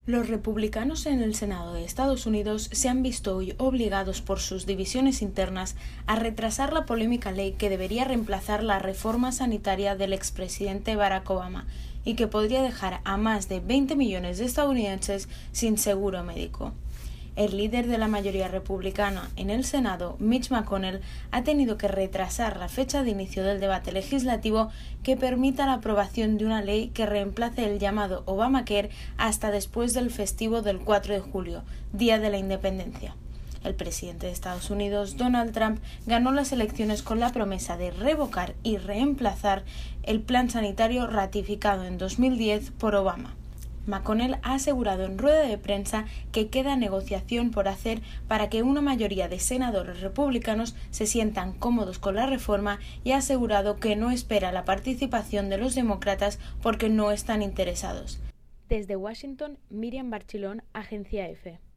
Los republicanos en el Senado de Estados Unidos se han visto hoy obligados por sus divisiones internas a retrasar la polémica ley que debería reemplazar la reforma sanitaria del expresidente Barack Obama y que podría dejar a más de 20 millones de estadounidenses sin seguro médico. El líder de la mayoría republicana en el Senado, Mitch McConnell, ha tenido que retrasar la fecha de inicio del debate legislativo que permita la aprobación de una ley que reemplace el llamado Obamacare hasta después del festivo del 4 de julio, Día de la Independencia. El presidente de Estados Unidos, Donald Trump, ganó las elecciones con la promesa de revocar y reemplazar el plan sanitario ratificado en 2010 por Obama. McConnell ha asegurado en rueda de prensa que queda negociación por hacer para que una mayoría de senadores republicanos se sientan cómodos con la reforma y ha asegurado que no espera la participación de los demócratas porque no están interesados. Desde Washington, Miriam Barchilón, Agencia EFE.